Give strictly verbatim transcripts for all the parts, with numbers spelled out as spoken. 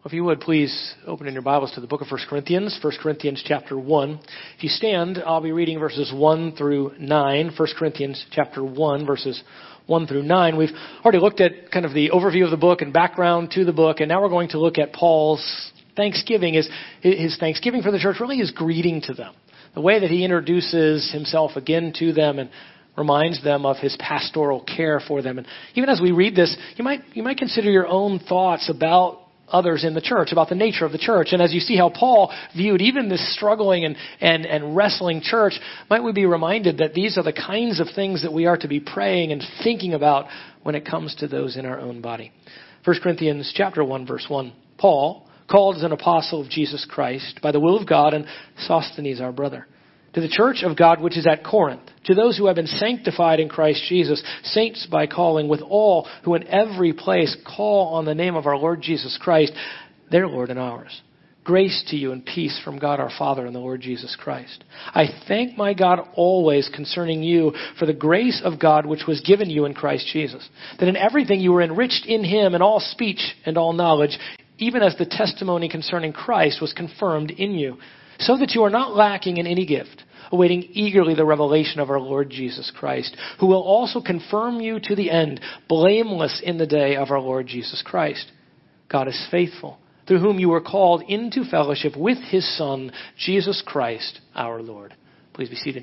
If you would, please open in your Bibles to the book of First Corinthians, First Corinthians chapter one. If you stand, I'll be reading verses one through nine. First Corinthians chapter one, verses one through nine. We've already looked at kind of the overview of the book and background to the book, and now we're going to look at Paul's thanksgiving, his, his thanksgiving for the church, really his greeting to them. The way that he introduces himself again to them and reminds them of his pastoral care for them. And even as we read this, you might you might consider your own thoughts about others in the church, about the nature of the church. And as you see how Paul viewed even this struggling and, and, and wrestling church, might we be reminded that these are the kinds of things that we are to be praying and thinking about when it comes to those in our own body. First Corinthians chapter one, verse one. Paul, called as an apostle of Jesus Christ by the will of God, and Sosthenes our brother, to the church of God which is at Corinth, to those who have been sanctified in Christ Jesus, saints by calling, with all who in every place call on the name of our Lord Jesus Christ, their Lord and ours. Grace to you and peace from God our Father and the Lord Jesus Christ. I thank my God always concerning you for the grace of God which was given you in Christ Jesus, that in everything you were enriched in him in all speech and all knowledge, even as the testimony concerning Christ was confirmed in you, so that you are not lacking in any gift, awaiting eagerly the revelation of our Lord Jesus Christ, who will also confirm you to the end, blameless in the day of our Lord Jesus Christ. God is faithful, through whom you were called into fellowship with his Son, Jesus Christ, our Lord. Please be seated.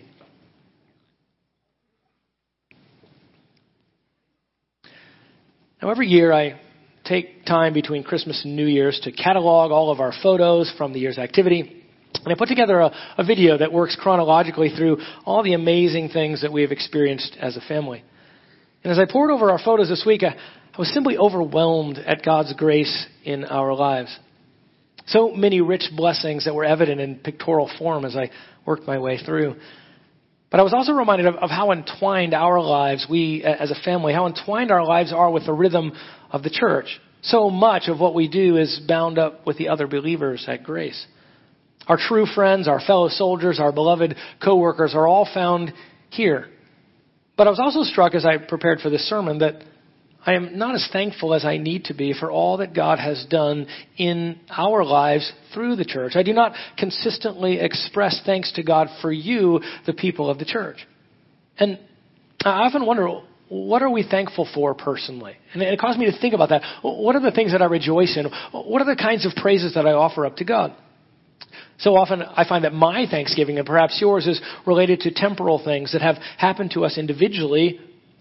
Now, every year I take time between Christmas and New Year's to catalog all of our photos from the year's activity. And I put together a, a video that works chronologically through all the amazing things that we have experienced as a family. And as I poured over our photos this week, I, I was simply overwhelmed at God's grace in our lives. So many rich blessings that were evident in pictorial form as I worked my way through. But I was also reminded of, of how entwined our lives, we as a family, how entwined our lives are with the rhythm of the church. So much of what we do is bound up with the other believers at Grace. Our true friends, our fellow soldiers, our beloved co-workers are all found here. But I was also struck as I prepared for this sermon that I am not as thankful as I need to be for all that God has done in our lives through the church. I do not consistently express thanks to God for you, the people of the church. And I often wonder, what are we thankful for personally? And it caused me to think about that. What are the things that I rejoice in? What are the kinds of praises that I offer up to God? So often I find that my thanksgiving, and perhaps yours, is related to temporal things that have happened to us individually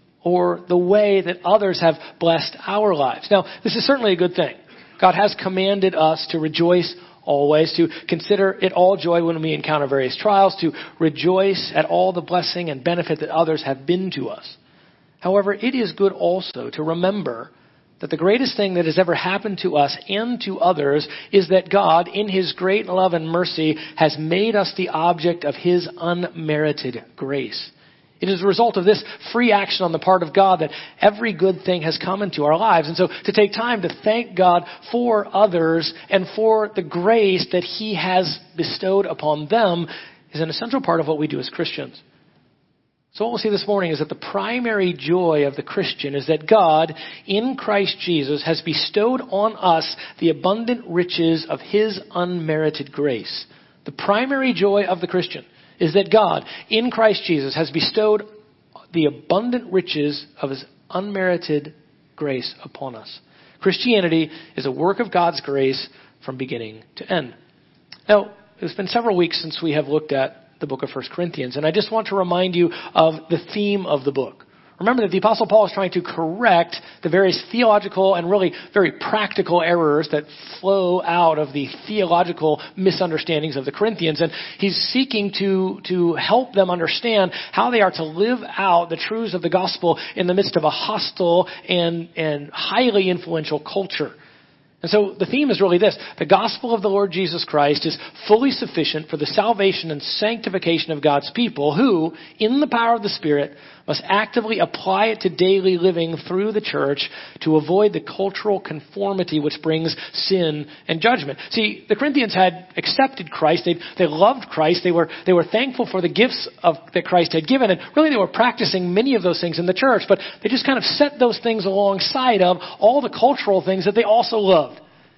or the way that others have blessed our lives. Now, this is certainly a good thing. God has commanded us to rejoice always, to consider it all joy when we encounter various trials, to rejoice at all the blessing and benefit that others have been to us. However, it is good also to remember that the greatest thing that has ever happened to us and to others is that God, in his great love and mercy, has made us the object of his unmerited grace. It is a result of this free action on the part of God that every good thing has come into our lives. And so to take time to thank God for others and for the grace that he has bestowed upon them is an essential part of what we do as Christians. So what we'll see this morning is that the primary joy of the Christian is that God, in Christ Jesus, has bestowed on us the abundant riches of his unmerited grace. The primary joy of the Christian is that God, in Christ Jesus, has bestowed the abundant riches of his unmerited grace upon us. Christianity is a work of God's grace from beginning to end. Now, it's been several weeks since we have looked at the book of First Corinthians. And I just want to remind you of the theme of the book. Remember that the Apostle Paul is trying to correct the various theological and really very practical errors that flow out of the theological misunderstandings of the Corinthians. And he's seeking to, to help them understand how they are to live out the truths of the gospel in the midst of a hostile and, and highly influential culture. And so the theme is really this: the gospel of the Lord Jesus Christ is fully sufficient for the salvation and sanctification of God's people who, in the power of the Spirit, must actively apply it to daily living through the church to avoid the cultural conformity which brings sin and judgment. See, the Corinthians had accepted Christ. They, they loved Christ. They were, they were thankful for the gifts of, that Christ had given. And really they were practicing many of those things in the church. But they just kind of set those things alongside of all the cultural things that they also loved.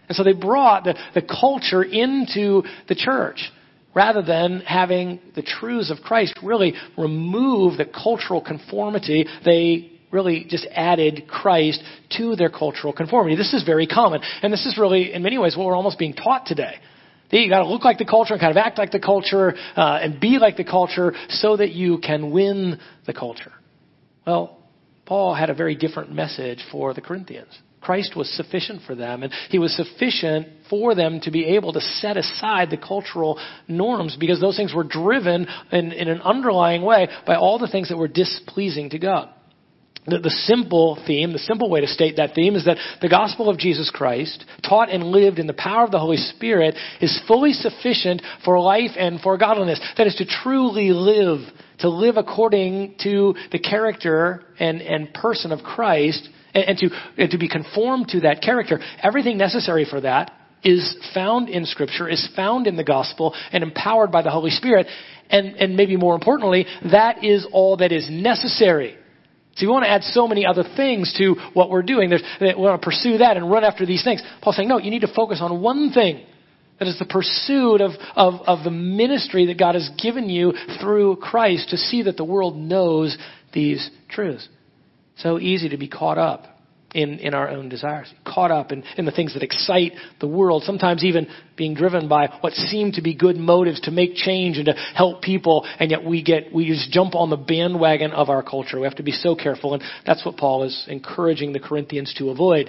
And so they brought the, the culture into the church rather than having the truths of Christ really remove the cultural conformity. They really just added Christ to their cultural conformity. This is very common. And this is really, in many ways, what we're almost being taught today. You got to look like the culture and kind of act like the culture uh, and be like the culture so that you can win the culture. Well, Paul had a very different message for the Corinthians. Christ was sufficient for them, and he was sufficient for them to be able to set aside the cultural norms because those things were driven in, in an underlying way by all the things that were displeasing to God. The, the simple theme, the simple way to state that theme is that the gospel of Jesus Christ, taught and lived in the power of the Holy Spirit, is fully sufficient for life and for godliness. That is to truly live, to live according to the character and, and person of Christ, and, and, to, and to be conformed to that character. Everything necessary for that is found in Scripture, is found in the gospel, and empowered by the Holy Spirit. And, and maybe more importantly, that is all that is necessary. So we want to add so many other things to what we're doing. There's, we want to pursue that and run after these things. Paul's saying, no, you need to focus on one thing. That is the pursuit of, of, of the ministry that God has given you through Christ to see that the world knows these truths. So easy to be caught up in, in our own desires, caught up in, in the things that excite the world, sometimes even being driven by what seem to be good motives to make change and to help people, and yet we get we just jump on the bandwagon of our culture. We have to be so careful, and that's what Paul is encouraging the Corinthians to avoid.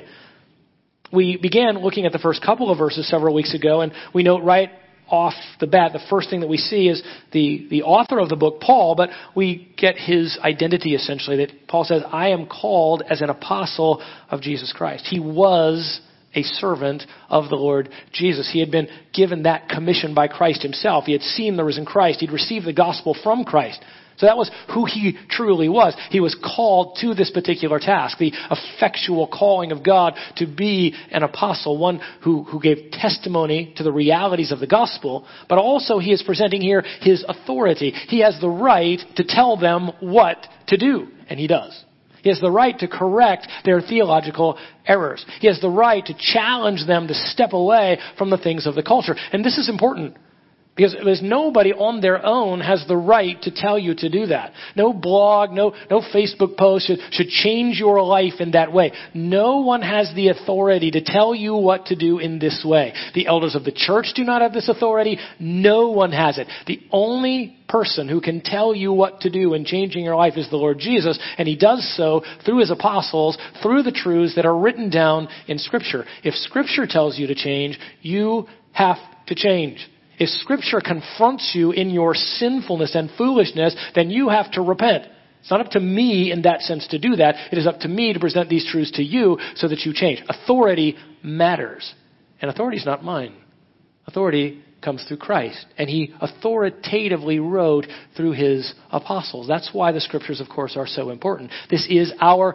We began looking at the first couple of verses several weeks ago, and we note right off the bat, the first thing that we see is the, the author of the book, Paul, but we get his identity essentially, that Paul says, I am called as an apostle of Jesus Christ. He was a servant of the Lord Jesus. He had been given that commission by Christ himself. He had seen the risen Christ. He'd received the gospel from Christ. So that was who he truly was. He was called to this particular task, the effectual calling of God to be an apostle, one who, who gave testimony to the realities of the gospel, but also he is presenting here his authority. He has the right to tell them what to do, and he does. He has the right to correct their theological errors. He has the right to challenge them to step away from the things of the culture. And this is important. Because there's nobody on their own has the right to tell you to do that. No blog, no, no Facebook post should, should change your life in that way. No one has the authority to tell you what to do in this way. The elders of the church do not have this authority. No one has it. The only person who can tell you what to do in changing your life is the Lord Jesus, and he does so through his apostles, through the truths that are written down in Scripture. If Scripture tells you to change, you have to change. If Scripture confronts you in your sinfulness and foolishness, then you have to repent. It's not up to me in that sense to do that. It is up to me to present these truths to you so that you change. Authority matters. And authority is not mine. Authority comes through Christ. And he authoritatively wrote through his apostles. That's why the Scriptures, of course, are so important. This is our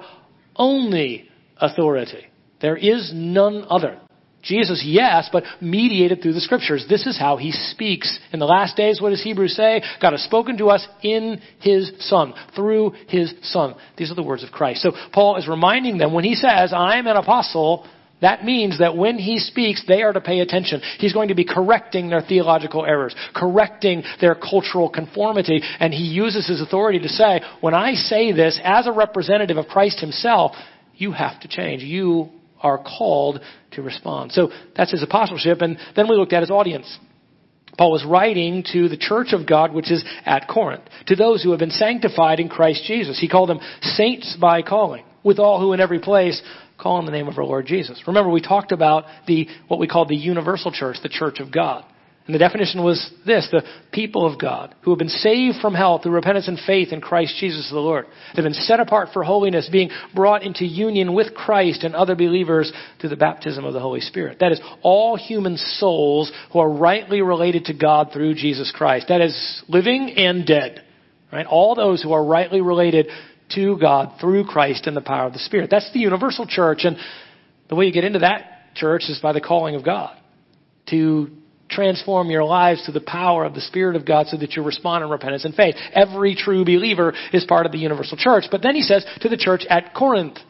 only authority. There is none other. Jesus, yes, but mediated through the Scriptures. This is how he speaks. In the last days, what does Hebrews say? God has spoken to us in his Son, through his Son. These are the words of Christ. So Paul is reminding them when he says, I'm an apostle, that means that when he speaks, they are to pay attention. He's going to be correcting their theological errors, correcting their cultural conformity, and he uses his authority to say, when I say this as a representative of Christ himself, you have to change. You are called to respond. So that's his apostleship. And then we looked at his audience. Paul was writing to the church of God, which is at Corinth, to those who have been sanctified in Christ Jesus. He called them saints by calling, with all who in every place call on the name of our Lord Jesus. Remember, we talked about the what we call the universal church, the church of God. And the definition was this: the people of God who have been saved from hell through repentance and faith in Christ Jesus the Lord. They've been set apart for holiness, being brought into union with Christ and other believers through the baptism of the Holy Spirit. That is, all human souls who are rightly related to God through Jesus Christ. That is, living and dead. Right? All those who are rightly related to God through Christ and the power of the Spirit. That's the universal church. And the way you get into that church is by the calling of God. To transform your lives to the power of the Spirit of God so that you respond in repentance and faith. Every true believer is part of the universal church. But then he says to the church at Corinth,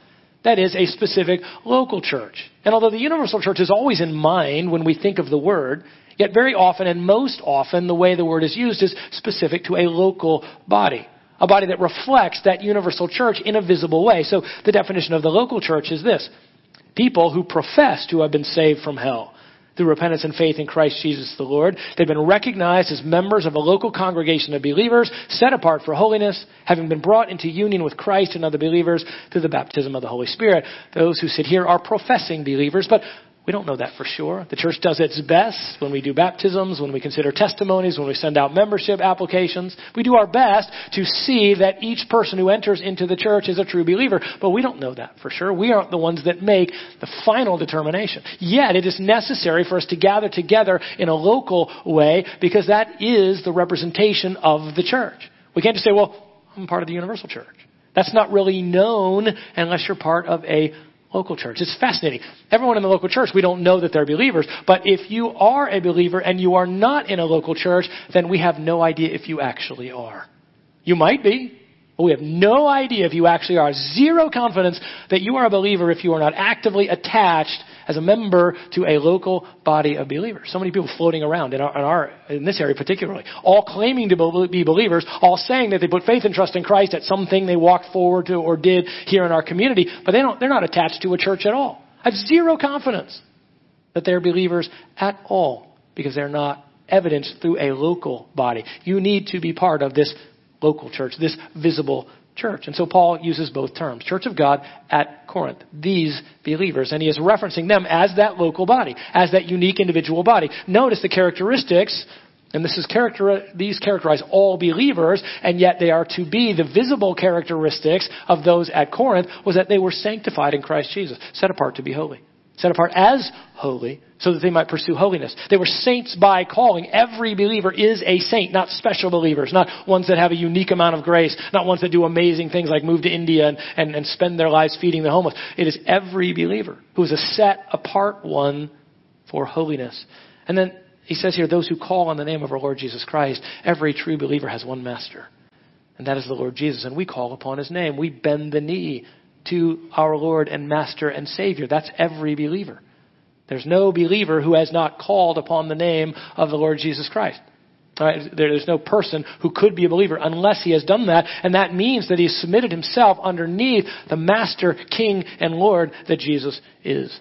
That is, a specific local church. And although the universal church is always in mind when we think of the word, yet very often and most often the way the word is used is specific to a local body. A body that reflects that universal church in a visible way. So the definition of the local church is this: people who profess to have been saved from hell through repentance and faith in Christ Jesus the Lord. They've been recognized as members of a local congregation of believers, set apart for holiness, having been brought into union with Christ and other believers through the baptism of the Holy Spirit. Those who sit here are professing believers, but we don't know that for sure. The church does its best when we do baptisms, when we consider testimonies, when we send out membership applications. We do our best to see that each person who enters into the church is a true believer, but we don't know that for sure. We aren't the ones that make the final determination. Yet it is necessary for us to gather together in a local way because that is the representation of the church. We can't just say, well, I'm part of the universal church. That's not really known unless you're part of a local church. It's fascinating. Everyone in the local church, we don't know that they're believers. But if you are a believer and you are not in a local church, then we have no idea if you actually are. You might be, but we have no idea if you actually are. Zero confidence that you are a believer if you are not actively attached as a member to a local body of believers. So many people floating around in our, in our in this area particularly, all claiming to be believers, all saying that they put faith and trust in Christ at something they walked forward to or did here in our community, but they don't, they're not attached to a church at all. I have zero confidence that they're believers at all because they're not evidenced through a local body. You need to be part of this local church, this visible church. And so Paul uses both terms, Church of God at Corinth, these believers. And he is referencing them as that local body, as that unique individual body. Notice the characteristics, and this is character, these characterize all believers, and yet they are to be the visible characteristics of those at Corinth was that they were sanctified in Christ Jesus, set apart to be holy. Set apart as holy so that they might pursue holiness. They were saints by calling. Every believer is a saint, not special believers, not ones that have a unique amount of grace, not ones that do amazing things like move to India and, and, and spend their lives feeding the homeless. It is every believer who is a set apart one for holiness. And then he says here, those who call on the name of our Lord Jesus Christ, every true believer has one master, and that is the Lord Jesus. And we call upon his name. We bend the knee to our Lord and Master and Savior. That's every believer. There's no believer who has not called upon the name of the Lord Jesus Christ. All right? There's no person who could be a believer unless he has done that. And that means that he has submitted himself underneath the Master, King, and Lord that Jesus is.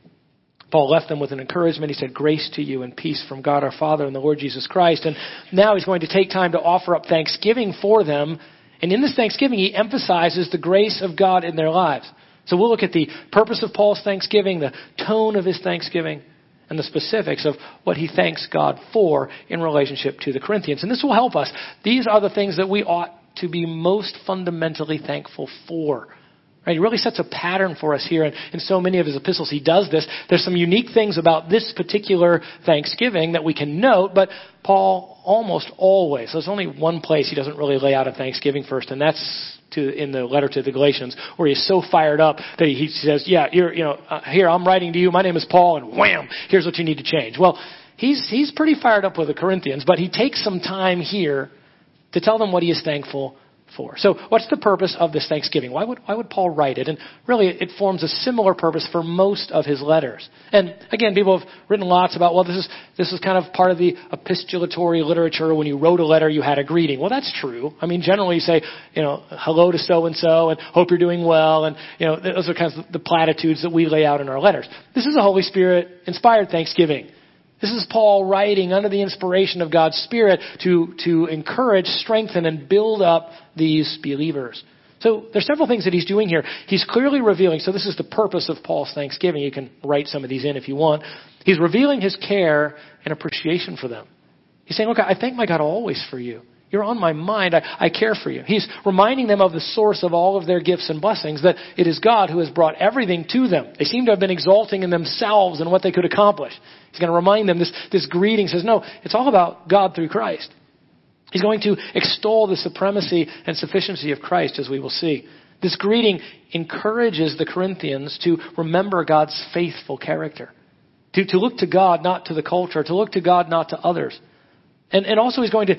Paul left them with an encouragement. He said, grace to you and peace from God our Father and the Lord Jesus Christ. And now he's going to take time to offer up thanksgiving for them. And in this thanksgiving, he emphasizes the grace of God in their lives. So we'll look at the purpose of Paul's thanksgiving, the tone of his thanksgiving, and the specifics of what he thanks God for in relationship to the Corinthians. And this will help us. These are the things that we ought to be most fundamentally thankful for. Right? He really sets a pattern for us here. And in so many of his epistles, he does this. There's some unique things about this particular thanksgiving that we can note, but Paul almost always, there's only one place he doesn't really lay out a thanksgiving first, and that's to in the letter to the Galatians, where he's so fired up that he says, yeah, you're, you know, uh, here, I'm writing to you, my name is Paul, and wham, here's what you need to change. Well, he's, he's pretty fired up with the Corinthians, but he takes some time here to tell them what he is thankful for. So what's the purpose of this thanksgiving? Why would why would Paul write it? And really it forms a similar purpose for most of his letters. And again, people have written lots about, well, this is this is kind of part of the epistolatory literature. When you wrote a letter, you had a greeting. Well, that's true. I mean, generally you say, you know, hello to so-and-so and hope you're doing well. And, you know, those are kinds of the platitudes that we lay out in our letters. This is a Holy Spirit inspired thanksgiving. This is Paul writing under the inspiration of God's Spirit to, to encourage, strengthen, and build up these believers. So there's several things that he's doing here. He's clearly revealing, so this is the purpose of Paul's thanksgiving. You can write some of these in if you want. He's revealing his care and appreciation for them. He's saying, look, I thank my God always for you. You're on my mind. I, I care for you. He's reminding them of the source of all of their gifts and blessings, that it is God who has brought everything to them. They seem to have been exalting in themselves and what they could accomplish. He's going to remind them, this, this greeting says, no, it's all about God through Christ. He's going to extol the supremacy and sufficiency of Christ, as we will see. This greeting encourages the Corinthians to remember God's faithful character, to, to look to God, not to the culture, to look to God, not to others. And, and also he's going to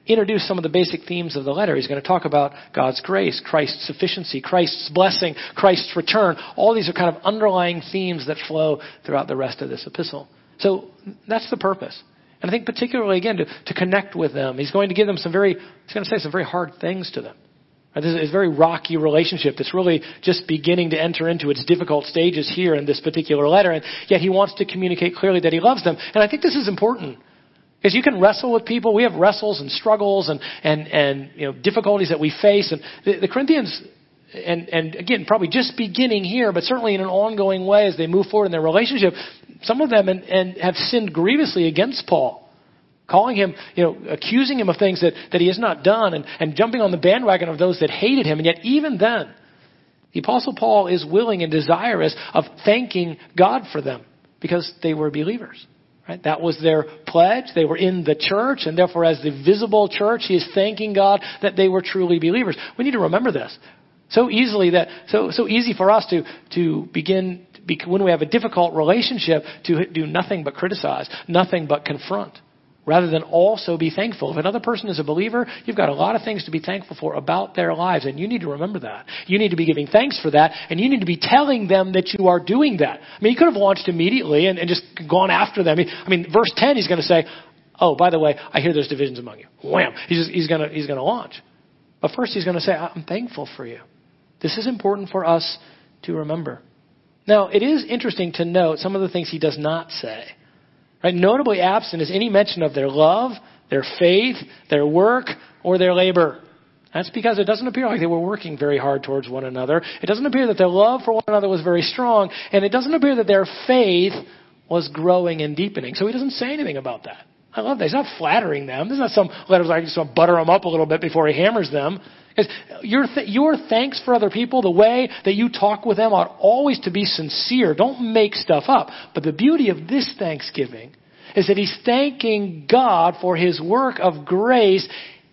introduce some of the basic themes of the letter. He's going to talk about God's grace, Christ's sufficiency, Christ's blessing, Christ's return. All these are kind of underlying themes that flow throughout the rest of this epistle. So that's the purpose. And I think particularly, again, to, to connect with them. He's going to give them some very, he's going to say some very hard things to them. Right? This is a very rocky relationship that's really just beginning to enter into its difficult stages here in this particular letter. And yet he wants to communicate clearly that he loves them. And I think this is important. Because you can wrestle with people. We have wrestles and struggles and, and, and you know, difficulties that we face. And the, the Corinthians, and, and again, probably just beginning here, but certainly in an ongoing way as they move forward in their relationship, some of them and, and have sinned grievously against Paul, calling him, you know, accusing him of things that, that he has not done and, and jumping on the bandwagon of those that hated him. And yet even then, the Apostle Paul is willing and desirous of thanking God for them because they were believers. Right? That was their pledge. They were in the church, and therefore as the visible church, he is thanking God that they were truly believers. We need to remember this. So easily that, so, so easy for us to, to begin, when we have a difficult relationship, to do nothing but criticize, nothing but confront, rather than also be thankful. If another person is a believer, you've got a lot of things to be thankful for about their lives, and you need to remember that. You need to be giving thanks for that, and you need to be telling them that you are doing that. I mean, he could have launched immediately and, and just gone after them. I mean, verse ten, he's going to say, oh, by the way, I hear there's divisions among you. Wham! He's, just, he's going to he's going to launch. But first he's going to say, I'm thankful for you. This is important for us to remember. Now, it is interesting to note some of the things he does not say. Right? Notably absent is any mention of their love, their faith, their work, or their labor. That's because it doesn't appear like they were working very hard towards one another. It doesn't appear that their love for one another was very strong. And it doesn't appear that their faith was growing and deepening. So he doesn't say anything about that. I love that. He's not flattering them. This is not some letters like just want to butter them up a little bit before he hammers them. Because your, th- your thanks for other people, the way that you talk with them ought always to be sincere. Don't make stuff up. But the beauty of this thanksgiving is that he's thanking God for his work of grace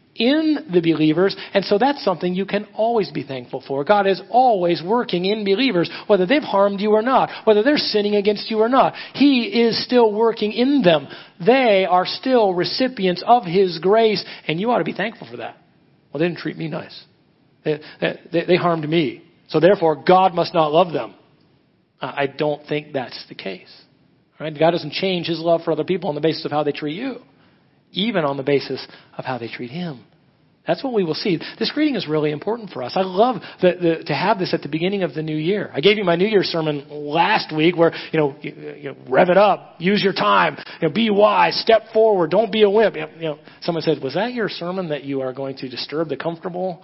in the believers. And so that's something you can always be thankful for. God is always working in believers, whether they've harmed you or not, whether they're sinning against you or not. He is still working in them. They are still recipients of his grace, and you ought to be thankful for that. Well, they didn't treat me nice. They, they, they harmed me. So therefore, God must not love them. I don't think that's the case. Right? God doesn't change his love for other people on the basis of how they treat you, even on the basis of how they treat him. That's what we will see. This greeting is really important for us. I love the, the, to have this at the beginning of the new year. I gave you my New Year sermon last week where, you know, you, you know rev it up, use your time, you know, be wise, step forward, don't be a wimp. You know, someone said, was that your sermon that you are going to disturb the comfortable?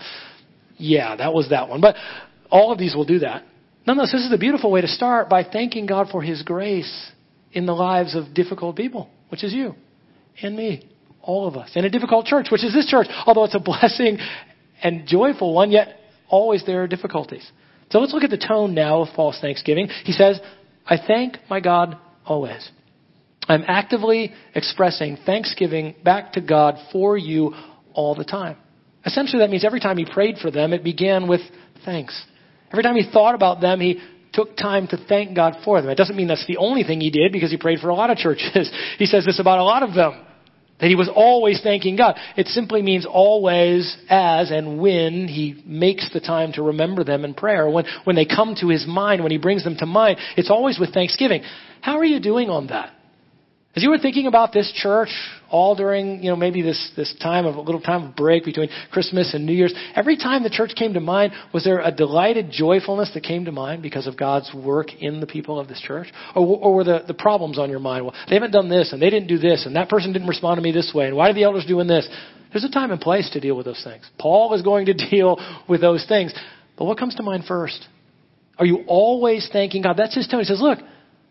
Yeah, that was that one. But all of these will do that. Nonetheless, this is a beautiful way to start by thanking God for his grace in the lives of difficult people, which is you and me. All of us. In a difficult church, which is this church. Although it's a blessing and joyful one, yet always there are difficulties. So let's look at the tone now of Paul's thanksgiving. He says, I thank my God always. I'm actively expressing thanksgiving back to God for you all the time. Essentially, that means every time he prayed for them, it began with thanks. Every time he thought about them, he took time to thank God for them. It doesn't mean that's the only thing he did, because he prayed for a lot of churches. He says this about a lot of them. That he was always thanking God. It simply means always as and when he makes the time to remember them in prayer. When, when they come to his mind, when he brings them to mind, it's always with thanksgiving. How are you doing on that? As you were thinking about this church all during, you know, maybe this, this time of a little time of break between Christmas and New Year's, every time the church came to mind, was there a delighted joyfulness that came to mind because of God's work in the people of this church? Or, or were the, the problems on your mind? Well, they haven't done this, and they didn't do this, and that person didn't respond to me this way, and why are the elders doing this? There's a time and place to deal with those things. Paul is going to deal with those things. But what comes to mind first? Are you always thanking God? That's his tone. He says, look,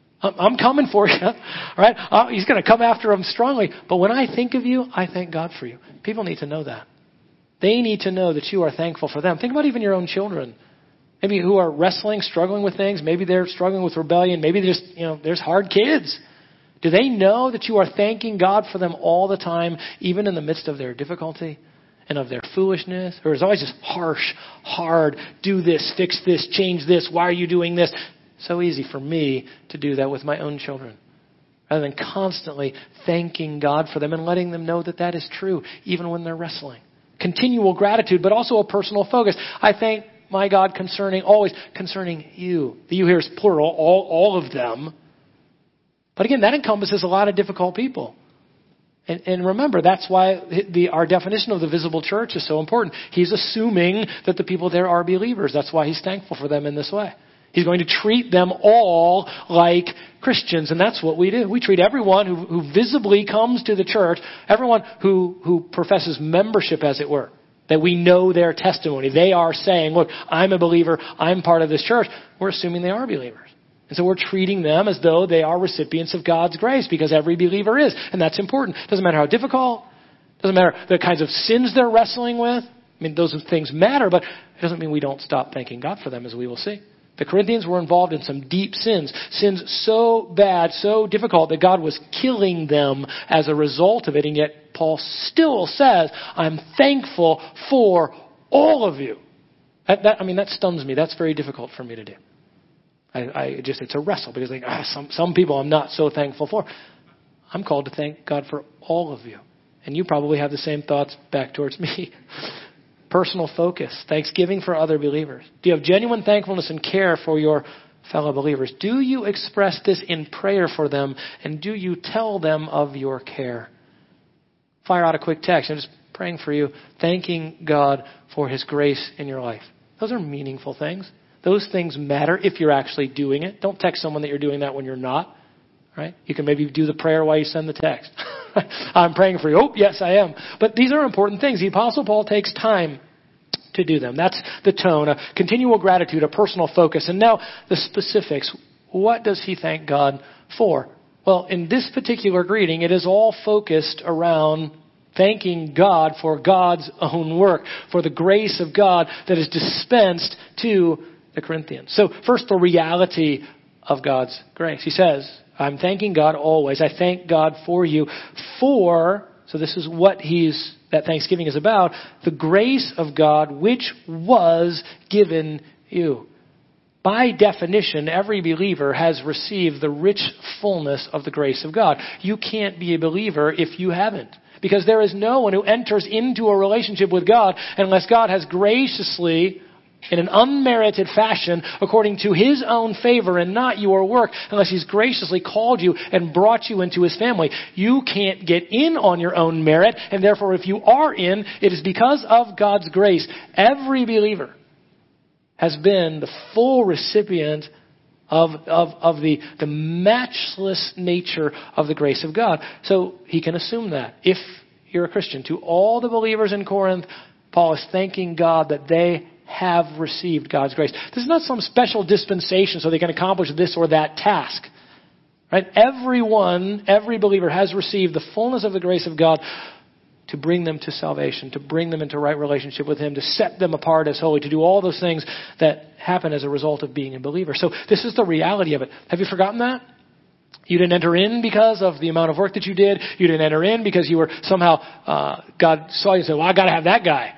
I'm coming for you, all right? Uh, he's going to come after them strongly. But when I think of you, I thank God for you. People need to know that. They need to know that you are thankful for them. Think about even your own children. Maybe who are wrestling, struggling with things. Maybe they're struggling with rebellion. Maybe there's, you know, there's hard kids. Do they know that you are thanking God for them all the time, even in the midst of their difficulty and of their foolishness? Or is it always just harsh, hard, do this, fix this, change this, why are you doing this? So easy for me to do that with my own children. rather than constantly thanking God for them and letting them know that that is true, even when they're wrestling. Continual gratitude, but also a personal focus. I thank my God concerning, always concerning you. The you here is plural, all, all of them. But again, that encompasses a lot of difficult people. And, and remember, that's why the, our definition of the visible church is so important. He's assuming that the people there are believers. That's why he's thankful for them in this way. He's going to treat them all like Christians, and that's what we do. We treat everyone who, who visibly comes to the church, everyone who, who professes membership, as it were, that we know their testimony. They are saying, look, I'm a believer, I'm part of this church. We're assuming they are believers. And so we're treating them as though they are recipients of God's grace, because every believer is. And that's important. Doesn't matter how difficult. Doesn't matter the kinds of sins they're wrestling with. I mean, those things matter, but it doesn't mean we don't stop thanking God for them, as we will see. The Corinthians were involved in some deep sins. Sins so bad, so difficult, that God was killing them as a result of it. And yet Paul still says, I'm thankful for all of you. That, that, I mean, that stuns me. That's very difficult for me to do. I, I just, it's a wrestle, because like, ah, some, some people I'm not so thankful for. I'm called to thank God for all of you. And you probably have the same thoughts back towards me. Personal focus, thanksgiving for other believers. Do you have genuine thankfulness and care for your fellow believers? Do you express this in prayer for them? And do you tell them of your care? Fire out a quick text. I'm just praying for you, thanking God for his grace in your life. Those are meaningful things. Those things matter if you're actually doing it. Don't text someone that you're doing that when you're not. Right? You can maybe do the prayer while you send the text. I'm praying for you. Oh, yes, I am. But these are important things. The Apostle Paul takes time to do them. That's the tone, a continual gratitude, a personal focus. And now the specifics. What does he thank God for? Well, in this particular greeting, it is all focused around thanking God for God's own work, for the grace of God that is dispensed to the Corinthians. So first, the reality of God's grace. He says, I'm thanking God always. I thank God for you for, so this is what he's, that Thanksgiving is about, the grace of God which was given you. By definition, every believer has received the rich fullness of the grace of God. You can't be a believer if you haven't. Because there is no one who enters into a relationship with God unless God has graciously, in an unmerited fashion, according to his own favor and not your work, unless he's graciously called you and brought you into his family. You can't get in on your own merit, and therefore if you are in, it is because of God's grace. Every believer has been the full recipient of, of, of the, the matchless nature of the grace of God. So he can assume that. If you're a Christian, to all the believers in Corinth, Paul is thanking God that they have received God's grace. This is not some special dispensation so they can accomplish this or that task. Right? Everyone, every believer has received the fullness of the grace of God to bring them to salvation, to bring them into right relationship with him, to set them apart as holy, to do all those things that happen as a result of being a believer. So this is the reality of it. Have you forgotten that? You didn't enter in because of the amount of work that you did. You didn't enter in because you were somehow, uh, God saw you and said, well, I got to have that guy.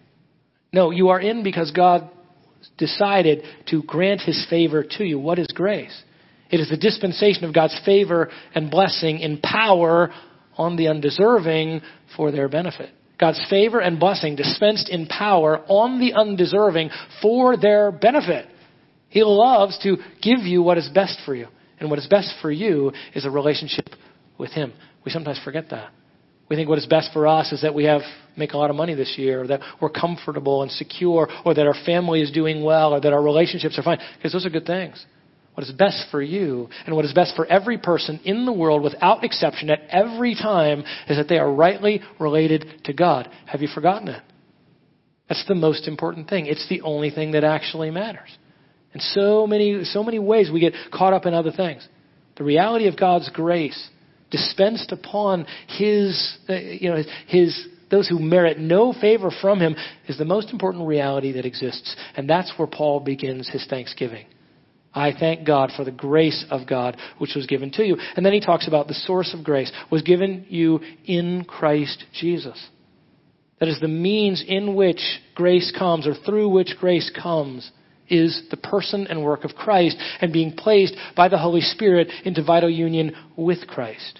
No, you are in because God decided to grant his favor to you. What is grace? It is the dispensation of God's favor and blessing in power on the undeserving for their benefit. God's favor and blessing dispensed in power on the undeserving for their benefit. He loves to give you what is best for you. And what is best for you is a relationship with him. We sometimes forget that. We think what is best for us is that we have make a lot of money this year, or that we're comfortable and secure, or that our family is doing well, or that our relationships are fine. Because those are good things. What is best for you, and what is best for every person in the world, without exception, at every time, is that they are rightly related to God. Have you forgotten it? That's the most important thing. It's the only thing that actually matters. In so many, so many ways, we get caught up in other things. The reality of God's grace dispensed upon his, uh, you know, his, his, those who merit no favor from him, is the most important reality that exists. And that's where Paul begins his thanksgiving. I thank God for the grace of God which was given to you. And then he talks about the source of grace was given you in Christ Jesus. That is the means in which grace comes, or through which grace comes, is the person and work of Christ and being placed by the Holy Spirit into vital union with Christ.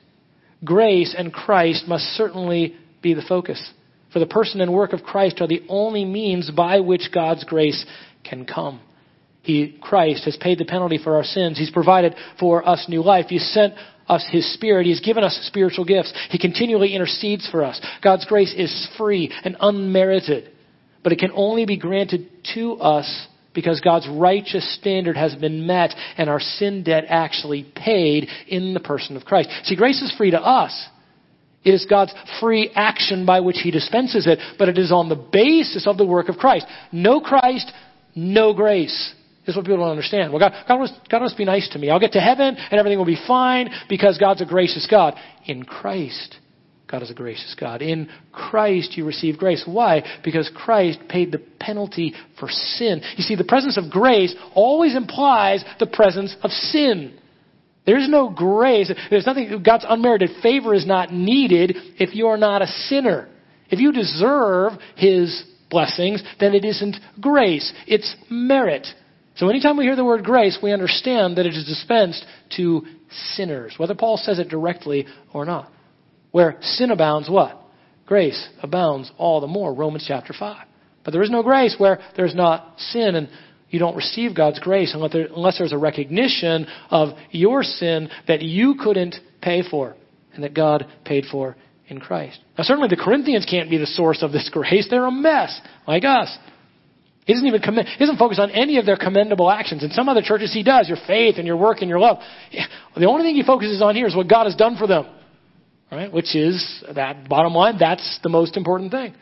Grace and Christ must certainly be the focus. For the person and work of Christ are the only means by which God's grace can come. He, Christ, has paid the penalty for our sins. He's provided for us new life. He's sent us His Spirit. He's given us spiritual gifts. He continually intercedes for us. God's grace is free and unmerited, but it can only be granted to us because God's righteous standard has been met and our sin debt actually paid in the person of Christ. See, grace is free to us. It is God's free action by which He dispenses it, but it is on the basis of the work of Christ. No Christ, no grace. This is what people don't understand. Well, God, God, must, God must be nice to me. I'll get to heaven and everything will be fine because God's a gracious God. In Christ, God is a gracious God. In Christ, you receive grace. Why? Because Christ paid the penalty for sin. You see, the presence of grace always implies the presence of sin. There's no grace. There's nothing. God's unmerited favor is not needed if you're not a sinner. If you deserve His blessings, then it isn't grace. It's merit. So anytime we hear the word grace, we understand that it is dispensed to sinners, whether Paul says it directly or not. Where sin abounds, what? Grace abounds all the more, Romans chapter five. But there is no grace where there's not sin, and you don't receive God's grace unless, there, unless there's a recognition of your sin that you couldn't pay for and that God paid for in Christ. Now certainly the Corinthians can't be the source of this grace. They're a mess, like us. He doesn't even commend, he doesn't focus on any of their commendable actions. In some other churches he does, your faith and your work and your love. Yeah, the only thing he focuses on here is what God has done for them. Right? Which is, that bottom line, that's the most important thing.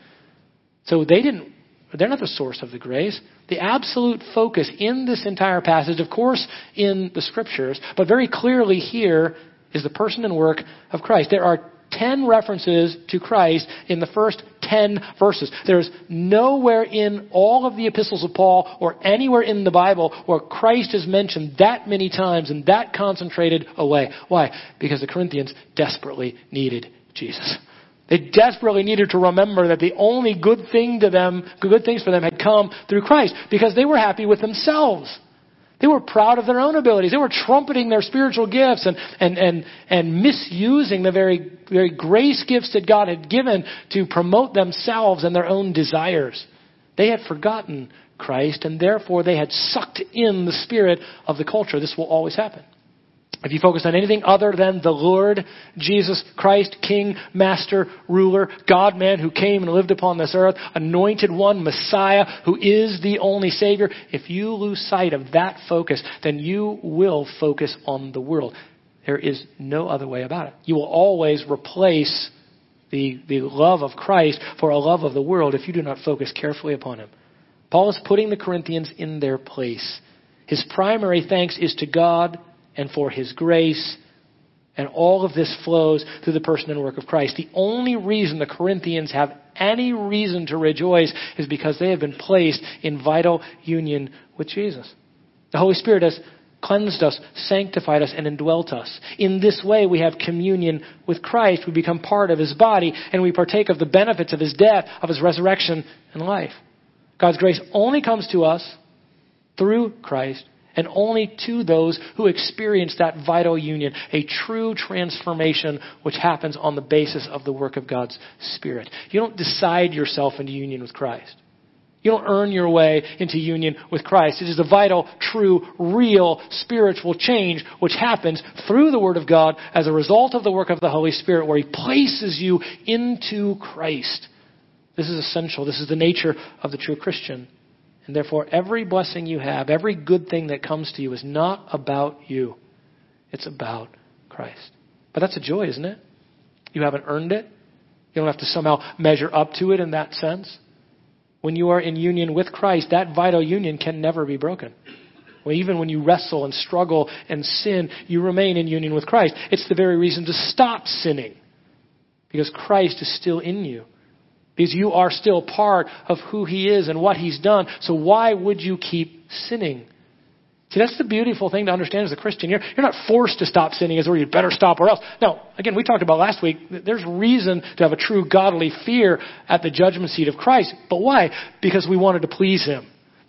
So they didn't, they're not the source of the grace. The absolute focus in this entire passage, of course, in the Scriptures, but very clearly here is the person and work of Christ. There are ten references to Christ in the first ten verses. There's nowhere in all of the epistles of Paul or anywhere in the Bible where Christ is mentioned that many times in that concentrated a way. Why? Because the Corinthians desperately needed Jesus. They desperately needed to remember that the only good thing to them, good things for them had come through Christ, because they were happy with themselves. They were proud of their own abilities. They were trumpeting their spiritual gifts and, and, and, and misusing the very, very grace gifts that God had given to promote themselves and their own desires. They had forgotten Christ, and therefore they had sucked in the spirit of the culture. This will always happen. If you focus on anything other than the Lord Jesus Christ, King, Master, Ruler, God-man who came and lived upon this earth, Anointed One, Messiah, who is the only Savior, if you lose sight of that focus, then you will focus on the world. There is no other way about it. You will always replace the, the love of Christ for a love of the world if you do not focus carefully upon Him. Paul is putting the Corinthians in their place. His primary thanks is to God and for His grace, and all of this flows through the person and work of Christ. The only reason the Corinthians have any reason to rejoice is because they have been placed in vital union with Jesus. The Holy Spirit has cleansed us, sanctified us, and indwelt us. In this way, we have communion with Christ. We become part of His body, and we partake of the benefits of His death, of His resurrection and life. God's grace only comes to us through Christ, and only to those who experience that vital union, a true transformation which happens on the basis of the work of God's Spirit. You don't decide yourself into union with Christ. You don't earn your way into union with Christ. It is a vital, true, real, spiritual change which happens through the Word of God as a result of the work of the Holy Spirit, where He places you into Christ. This is essential. This is the nature of the true Christian. And therefore, every blessing you have, every good thing that comes to you is not about you. It's about Christ. But that's a joy, isn't it? You haven't earned it. You don't have to somehow measure up to it in that sense. When you are in union with Christ, that vital union can never be broken. Well, even when you wrestle and struggle and sin, you remain in union with Christ. It's the very reason to stop sinning, because Christ is still in you. Because you are still part of who He is and what He's done. So why would you keep sinning? See, that's the beautiful thing to understand as a Christian. You're, you're not forced to stop sinning as or you better stop or else. No, again, we talked about last week, there's reason to have a true godly fear at the judgment seat of Christ. But why? Because we wanted to please Him.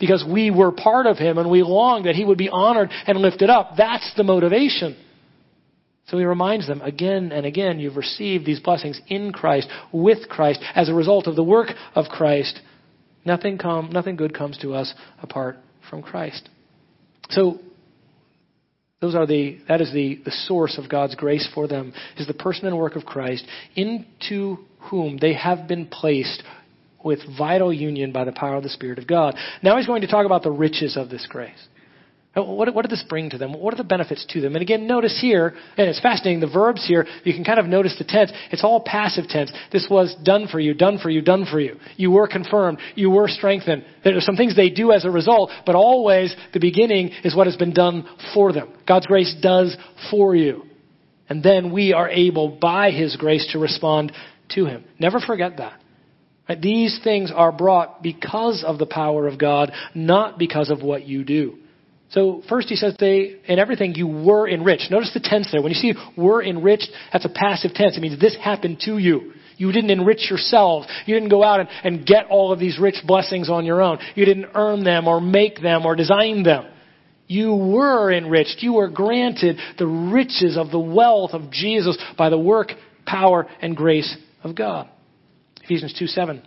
because we were part of him and we long that he would be honored and lifted up. That's the motivation. So he reminds them again and again, you've received these blessings in Christ, with Christ, as a result of the work of Christ. Nothing come, nothing good comes to us apart from Christ. So those are the that is the, the source of God's grace for them, is the person and work of Christ, into whom they have been placed with vital union by the power of the Spirit of God. Now he's going to talk about the riches of this grace. What, what did this bring to them? What are the benefits to them? And again, notice here, and it's fascinating, the verbs here, you can kind of notice the tense. It's all passive tense. This was done for you, done for you, done for you. You were confirmed. You were strengthened. There are some things they do as a result, but always the beginning is what has been done for them. God's grace does for you. And then we are able, by his grace, to respond to him. Never forget that. Right? These things are brought because of the power of God, not because of what you do. So first he says they, in everything you were enriched. Notice the tense there. When you see were enriched, that's a passive tense. It means this happened to you. You didn't enrich yourselves. You didn't go out and, and get all of these rich blessings on your own. You didn't earn them or make them or design them. You were enriched. You were granted the riches of the wealth of Jesus by the work, power, and grace of God. Ephesians two seven.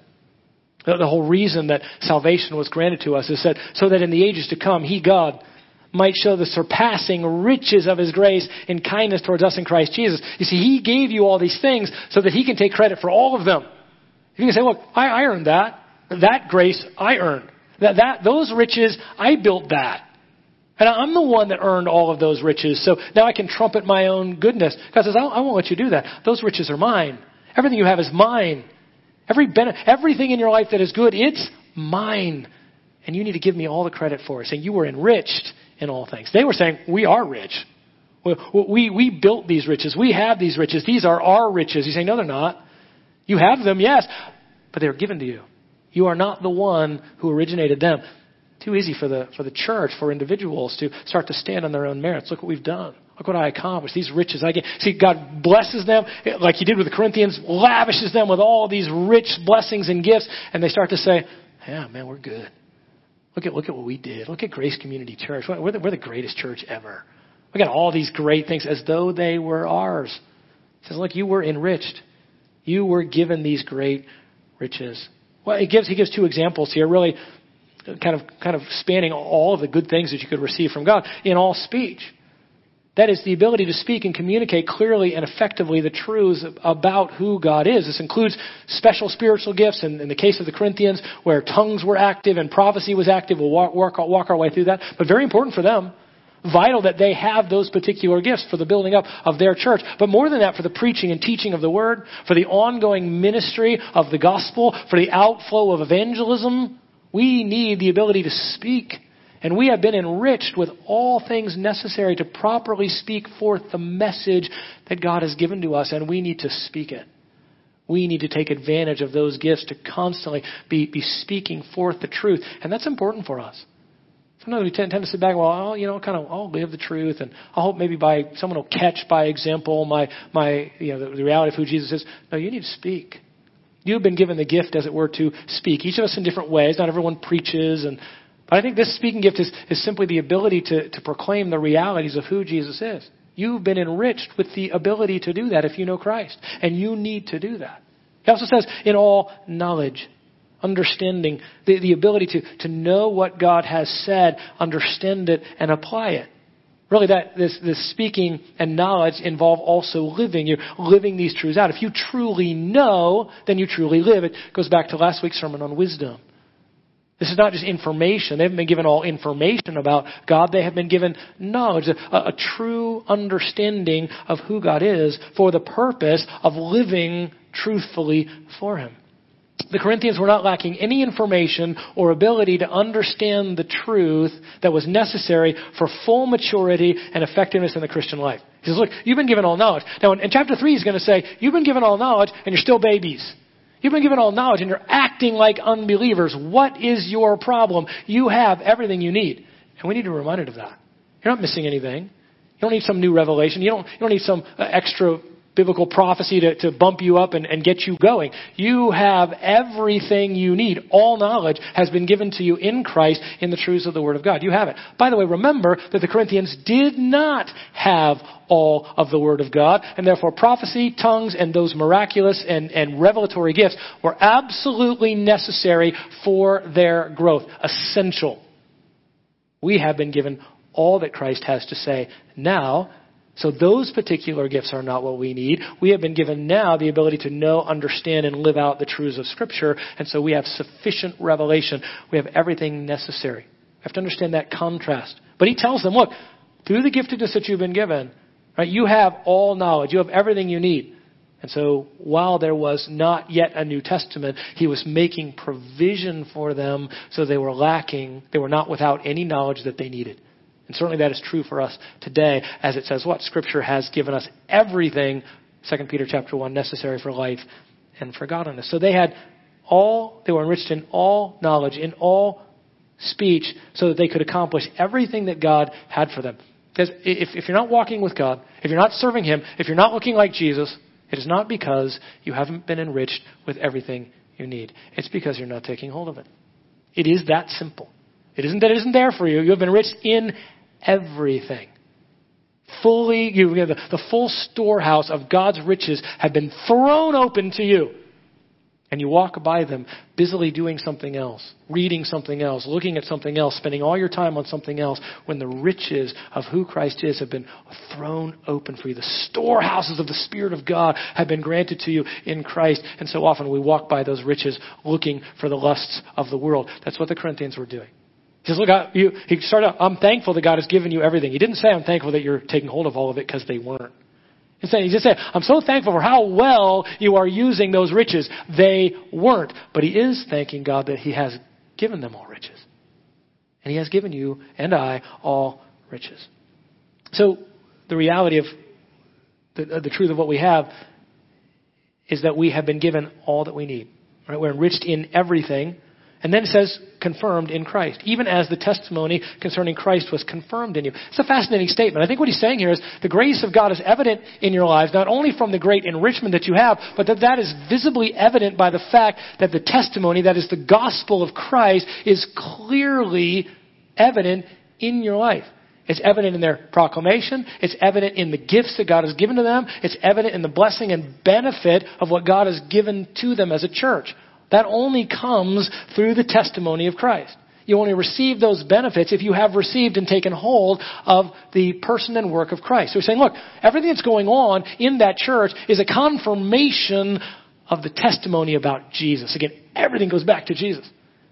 The whole reason that salvation was granted to us is that so that in the ages to come, he, God, might show the surpassing riches of his grace in kindness towards us in Christ Jesus. You see, he gave you all these things so that he can take credit for all of them. You can say, look, I, I earned that. That grace I earned. That, that, those riches, I built that. And I'm the one that earned all of those riches. So now I can trumpet my own goodness. God says, I, I won't let you do that. Those riches are mine. Everything you have is mine. Every benefit, everything in your life that is good, it's mine. And you need to give me all the credit for it. Saying you were enriched in all things. They were saying, we are rich. We, we, we built these riches. We have these riches. These are our riches. You say, no, they're not. You have them, yes, but they're given to you. You are not the one who originated them. Too easy for the for the church, for individuals to start to stand on their own merits. Look what we've done. Look what I accomplished. These riches I get. See, God blesses them like he did with the Corinthians, lavishes them with all these rich blessings and gifts. And they start to say, yeah, man, we're good. Look at look at what we did. Look at Grace Community Church. We're the, we're the greatest church ever. We got all these great things as though they were ours. He says, look, you were enriched. You were given these great riches. Well, he gives he gives two examples here, really kind of kind of spanning all of the good things that you could receive from God in all speech. That is the ability to speak and communicate clearly and effectively the truths about who God is. This includes special spiritual gifts. In, in the case of the Corinthians, where tongues were active and prophecy was active, we'll walk, walk, walk our way through that. But very important for them. Vital that they have those particular gifts for the building up of their church. But more than that, for the preaching and teaching of the word, for the ongoing ministry of the gospel, for the outflow of evangelism, we need the ability to speak. And we have been enriched with all things necessary to properly speak forth the message that God has given to us, and we need to speak it. We need to take advantage of those gifts to constantly be, be speaking forth the truth. And that's important for us. Sometimes we tend, tend to sit back, well, I'll, you know, kind of, I'll live the truth, and I hope maybe by someone will catch by example my, my, you know, the, the reality of who Jesus is. No, you need to speak. You've been given the gift, as it were, to speak. Each of us in different ways. Not everyone preaches, and but I think this speaking gift is, is simply the ability to, to proclaim the realities of who Jesus is. You've been enriched with the ability to do that if you know Christ. And you need to do that. He also says, in all knowledge, understanding, the, the ability to, to know what God has said, understand it, and apply it. Really, that this, this speaking and knowledge involve also living. You're living these truths out. If you truly know, then you truly live. It goes back to last week's sermon on wisdom. This is not just information. They haven't been given all information about God. They have been given knowledge, a, a true understanding of who God is for the purpose of living truthfully for Him. The Corinthians were not lacking any information or ability to understand the truth that was necessary for full maturity and effectiveness in the Christian life. He says, look, you've been given all knowledge. Now, in, in chapter three, he's going to say, you've been given all knowledge and you're still babies. You've been given all knowledge and you're acting like unbelievers. What is your problem? You have everything you need. And we need to be reminded of that. You're not missing anything. You don't need some new revelation. You don't, you don't need some uh, extra biblical prophecy to, to bump you up and, and get you going. You have everything you need. All knowledge has been given to you in Christ in the truths of the Word of God. You have it. By the way, remember that the Corinthians did not have all of the Word of God, and therefore prophecy, tongues, and those miraculous and, and revelatory gifts were absolutely necessary for their growth. Essential. We have been given all that Christ has to say now. So those particular gifts are not what we need. We have been given now the ability to know, understand, and live out the truths of Scripture. And so we have sufficient revelation. We have everything necessary. We have to understand that contrast. But he tells them, look, through the giftedness that you've been given, right, you have all knowledge. You have everything you need. And so while there was not yet a New Testament, he was making provision for them so they were lacking. They were not without any knowledge that they needed. And certainly that is true for us today, as it says what? Scripture has given us everything, Second Peter chapter one, necessary for life and for godliness. So they had all, they were enriched in all knowledge, in all speech, so that they could accomplish everything that God had for them. Because if, if you're not walking with God, if you're not serving Him, if you're not looking like Jesus, it is not because you haven't been enriched with everything you need. It's because you're not taking hold of it. It is that simple. It isn't that it isn't there for you. You have been enriched in everything. Fully, you have the, the full storehouse of God's riches have been thrown open to you. And you walk by them busily doing something else, reading something else, looking at something else, spending all your time on something else when the riches of who Christ is have been thrown open for you. The storehouses of the Spirit of God have been granted to you in Christ. And so often we walk by those riches looking for the lusts of the world. That's what the Corinthians were doing. He says, look, I, you, he started out, I'm thankful that God has given you everything. He didn't say, I'm thankful that you're taking hold of all of it, because they weren't. He just said, I'm so thankful for how well you are using those riches. They weren't. But he is thanking God that he has given them all riches. And he has given you and I all riches. So the reality of the, the truth of what we have is that we have been given all that we need. Right? We're enriched in everything. And then it says, confirmed in Christ, even as the testimony concerning Christ was confirmed in you. It's a fascinating statement. I think what he's saying here is the grace of God is evident in your lives, not only from the great enrichment that you have, but that that is visibly evident by the fact that the testimony, that is the gospel of Christ, is clearly evident in your life. It's evident in their proclamation. It's evident in the gifts that God has given to them. It's evident in the blessing and benefit of what God has given to them as a church. That only comes through the testimony of Christ. You only receive those benefits if you have received and taken hold of the person and work of Christ. So we're saying, look, everything that's going on in that church is a confirmation of the testimony about Jesus. Again, everything goes back to Jesus.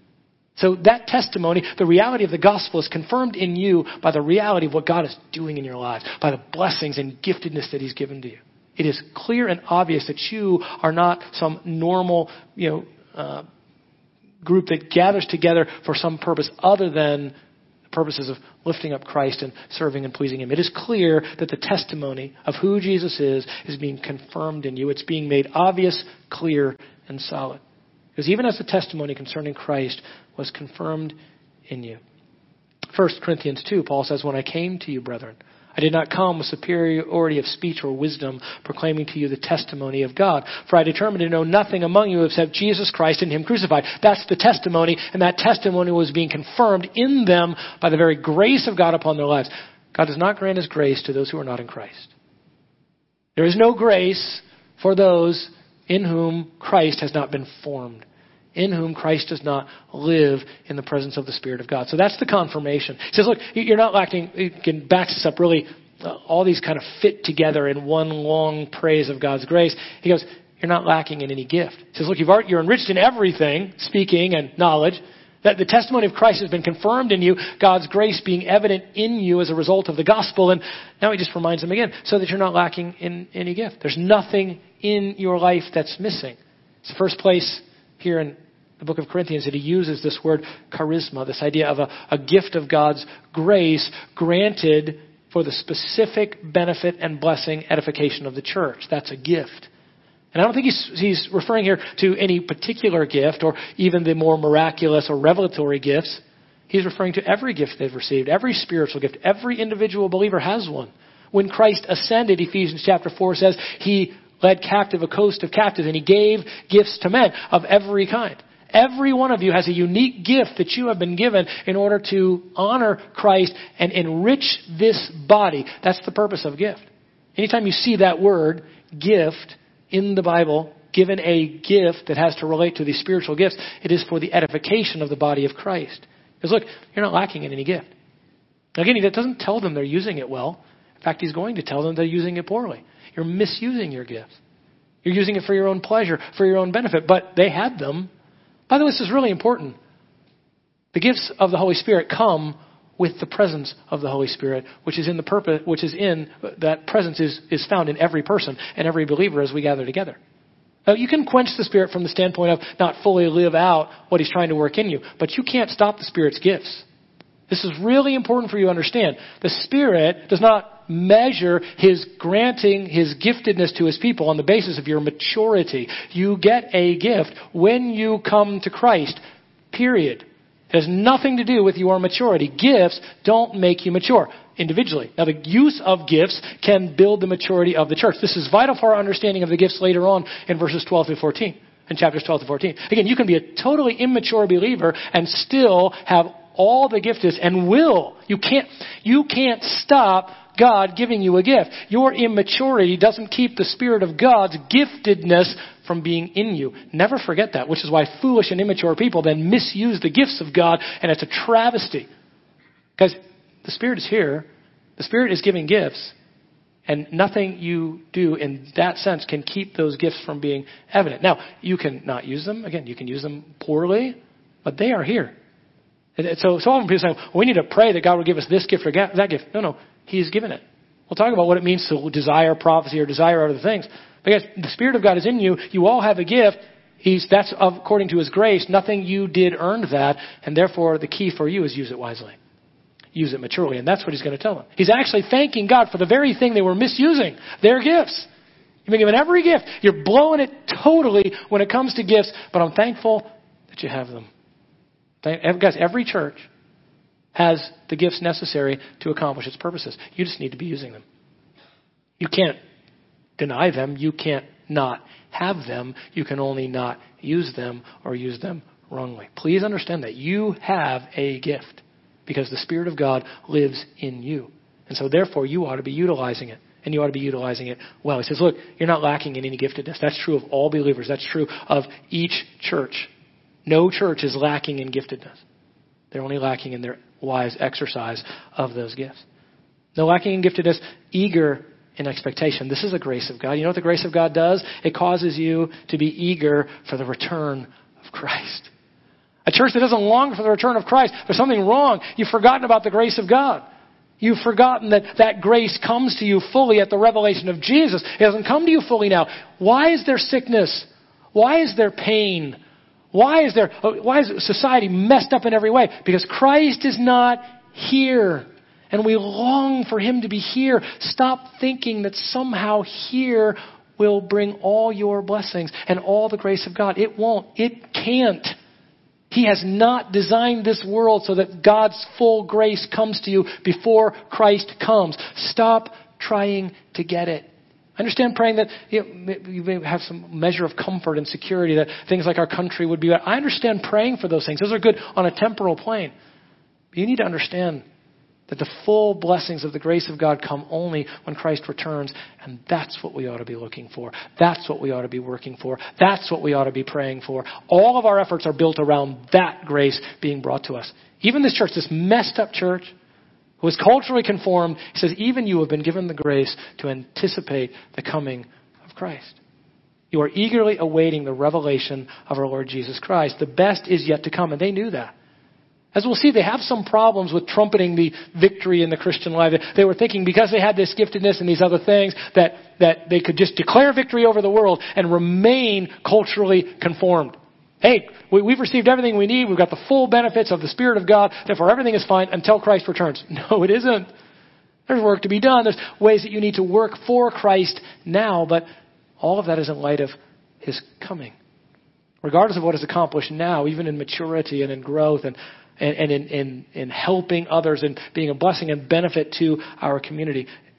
So that testimony, the reality of the gospel, is confirmed in you by the reality of what God is doing in your lives, by the blessings and giftedness that He's given to you. It is clear and obvious that you are not some normal, you know, Uh, group that gathers together for some purpose other than the purposes of lifting up Christ and serving and pleasing Him. It is clear that the testimony of who Jesus is is being confirmed in you. It's being made obvious, clear, and solid. Because even as the testimony concerning Christ was confirmed in you. First Corinthians two, Paul says, when I came to you, brethren, I did not come with superiority of speech or wisdom, proclaiming to you the testimony of God. For I determined to know nothing among you except Jesus Christ and Him crucified. That's the testimony, and that testimony was being confirmed in them by the very grace of God upon their lives. God does not grant His grace to those who are not in Christ. There is no grace for those in whom Christ has not been formed, in whom Christ does not live in the presence of the Spirit of God. So that's the confirmation. He says, look, you're not lacking, it backs this up really, uh, all these kind of fit together in one long praise of God's grace. He goes, you're not lacking in any gift. He says, look, you've already, you're enriched in everything, speaking and knowledge, that the testimony of Christ has been confirmed in you, God's grace being evident in you as a result of the gospel. And now he just reminds them again, so that you're not lacking in any gift. There's nothing in your life that's missing. It's the first place here in the book of Corinthians that he uses this word charisma, this idea of a, a gift of God's grace granted for the specific benefit and blessing, edification of the church. That's a gift. And I don't think he's, he's referring here to any particular gift or even the more miraculous or revelatory gifts. He's referring to every gift they've received, every spiritual gift. Every individual believer has one. when Christ ascended, Ephesians chapter four says, he led captive a host of captives, and he gave gifts to men of every kind. Every one of you has a unique gift that you have been given in order to honor Christ and enrich this body. That's the purpose of gift. Anytime you see that word, gift, in the Bible, given a gift that has to relate to these spiritual gifts, it is for the edification of the body of Christ. Because look, you're not lacking in any gift. Again, he doesn't tell them they're using it well. In fact, he's going to tell them they're using it poorly. You're misusing your gifts. You're using it for your own pleasure, for your own benefit. But they had them. By the way, this is really important. The gifts of the Holy Spirit come with the presence of the Holy Spirit, which is in the purpose, which is in that presence is, is found in every person and every believer as we gather together. Now, you can quench the Spirit from the standpoint of not fully live out what he's trying to work in you, but you can't stop the Spirit's gifts. This is really important for you to understand. The Spirit does not measure his granting his giftedness to his people on the basis of your maturity. You get a gift when you come to Christ, period. It has nothing to do with your maturity. Gifts don't make you mature individually. Now, the use of gifts can build the maturity of the church. This is vital for our understanding of the gifts later on in verses twelve through fourteen, in chapters twelve to fourteen. Again, you can be a totally immature believer and still have all the giftedness and will. You can't, you can't stop God giving you a gift. Your immaturity doesn't keep the Spirit of God's giftedness from being in you. Never forget that, which is why foolish and immature people then misuse the gifts of God, and it's a travesty. Because the Spirit is here. The Spirit is giving gifts, and nothing you do in that sense can keep those gifts from being evident. Now, you can not use them. Again, you can use them poorly, but they are here. And so, so often people say, well, we need to pray that God will give us this gift or that gift. No, no. He's given it. We'll talk about what it means to desire prophecy or desire other things. Because the Spirit of God is in you. You all have a gift. He's, that's according to his grace. Nothing you did earned that. And therefore, the key for you is use it wisely. Use it maturely. And that's what he's going to tell them. He's actually thanking God for the very thing they were misusing. Their gifts. You've been given every gift. You're blowing it totally when it comes to gifts. But I'm thankful that you have them. Guys, every church has the gifts necessary to accomplish its purposes. You just need to be using them. You can't deny them. You can't not have them. You can only not use them or use them wrongly. Please understand that you have a gift because the Spirit of God lives in you. And so therefore you ought to be utilizing it. And you ought to be utilizing it well. He says, look, you're not lacking in any giftedness. That's true of all believers. That's true of each church. No church is lacking in giftedness. They're only lacking in their wise exercise of those gifts. No lacking in giftedness, eager in expectation. This is the grace of God. You know what the grace of God does? It causes you to be eager for the return of Christ. A church that doesn't long for the return of Christ, there's something wrong. You've forgotten about the grace of God. You've forgotten that that grace comes to you fully at the revelation of Jesus. It doesn't come to you fully now. Why is there sickness? Why is there pain? Why is there, why is society messed up in every way? Because Christ is not here. And we long for him to be here. Stop thinking that somehow here will bring all your blessings and all the grace of God. It won't. It can't. He has not designed this world so that God's full grace comes to you before Christ comes. Stop trying to get it. I understand praying that you know, you may have some measure of comfort and security that things like our country would be. I understand praying for those things. Those are good on a temporal plane. But you need to understand that the full blessings of the grace of God come only when Christ returns. And that's what we ought to be looking for. That's what we ought to be working for. That's what we ought to be praying for. All of our efforts are built around that grace being brought to us. Even this church, this messed up church, who is culturally conformed, he says, even you have been given the grace to anticipate the coming of Christ. You are eagerly awaiting the revelation of our Lord Jesus Christ. The best is yet to come, and they knew that. As we'll see, they have some problems with trumpeting the victory in the Christian life. They were thinking because they had this giftedness and these other things that, that they could just declare victory over the world and remain culturally conformed. Hey, we, we've received everything we need. We've got the full benefits of the Spirit of God. Therefore, everything is fine until Christ returns. No, it isn't. There's work to be done. There's ways that you need to work for Christ now, but all of that is in light of his coming. Regardless of what is accomplished now, even in maturity and in growth and, and, and in, in, in helping others and being a blessing and benefit to our community,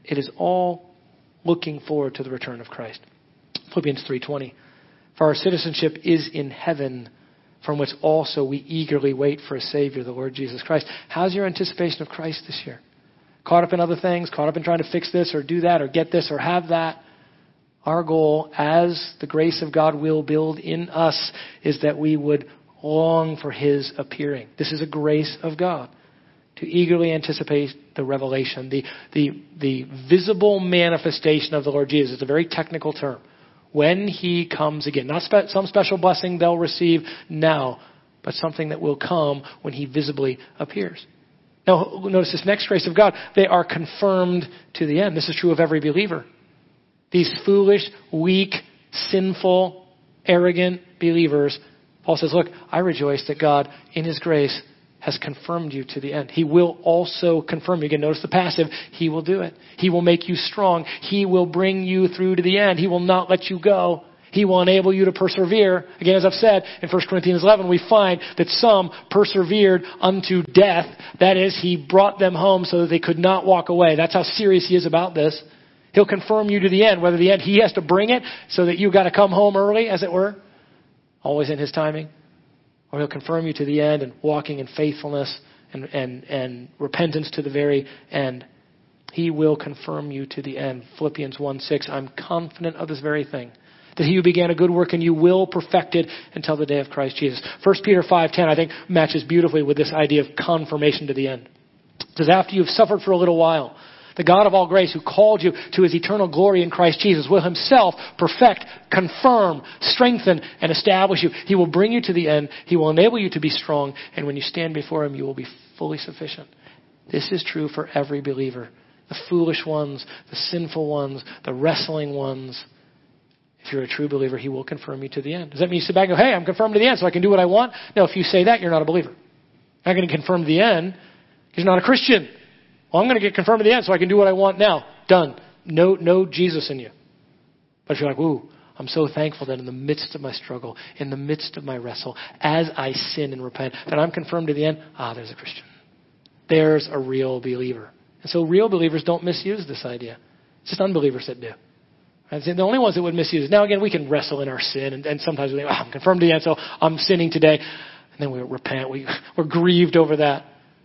it is all looking forward to the return of Christ. Philippians three twenty. For our citizenship is in heaven, from which also we eagerly wait for a Savior, the Lord Jesus Christ. How's your anticipation of Christ this year? Caught up in other things, caught up in trying to fix this or do that or get this or have that. Our goal, as the grace of God will build in us, is that we would long for his appearing. This is a grace of God, to eagerly anticipate the revelation, the, the, the visible manifestation of the Lord Jesus. It's a very technical term. When he comes again. Not spe- some special blessing they'll receive now, but something that will come when he visibly appears. Now, notice this next grace of God. They are confirmed to the end. This is true of every believer. These foolish, weak, sinful, arrogant believers, Paul says, look, I rejoice that God, in his grace, has confirmed you to the end. He will also confirm you. Again, notice the passive. He will do it. He will make you strong. He will bring you through to the end. He will not let you go. He will enable you to persevere. Again, as I've said, in First Corinthians eleven, we find that some persevered unto death. That is, he brought them home so that they could not walk away. That's how serious he is about this. He'll confirm you to the end. Whether the end, he has to bring it so that you've got to come home early, as it were. Always in his timing. Or he'll confirm you to the end and walking in faithfulness and, and, and repentance to the very end. He will confirm you to the end. Philippians one six, I'm confident of this very thing, that he who began a good work in you will perfect it until the day of Christ Jesus. First Peter five ten, I think, matches beautifully with this idea of confirmation to the end. It says, after you've suffered for a little while, the God of all grace who called you to his eternal glory in Christ Jesus will himself perfect, confirm, strengthen, and establish you. He will bring you to the end. He will enable you to be strong. And when you stand before him, you will be fully sufficient. This is true for every believer. The foolish ones, the sinful ones, the wrestling ones. If you're a true believer, he will confirm you to the end. Does that mean you sit back and go, hey, I'm confirmed to the end so I can do what I want? No, if you say that, you're not a believer. You're not going to confirm to the end because you're not a Christian. Well, I'm going to get confirmed to the end so I can do what I want now. Done. No, no Jesus in you. But if you're like, ooh, I'm so thankful that in the midst of my struggle, in the midst of my wrestle, as I sin and repent, that I'm confirmed to the end, ah, there's a Christian. There's a real believer. And so real believers don't misuse this idea. It's just unbelievers that do. Right? The only ones that would misuse it. Now, again, we can wrestle in our sin, and, and sometimes we think, oh, I'm confirmed to the end, so I'm sinning today. And then we repent. We, we're grieved over that.